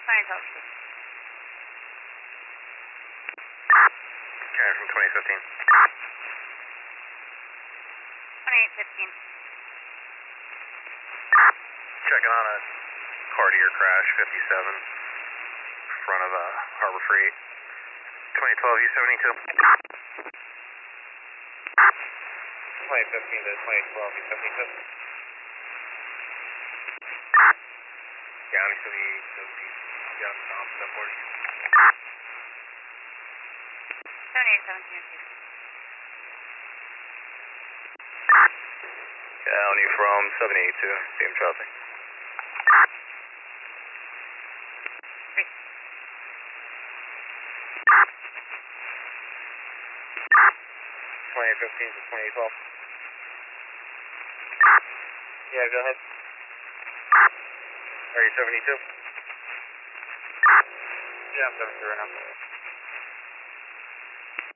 Carrying from 2015. 2815. Checking on a Cartier crash, 57, front of Harbor Freight. 2012 U72. 2015 to 2012 U72. County City, down south, step 40. 7817. County from 782, same traffic. 2015 to 2012. Yeah, go ahead. Are you 72? Yeah, I'm 72 right now.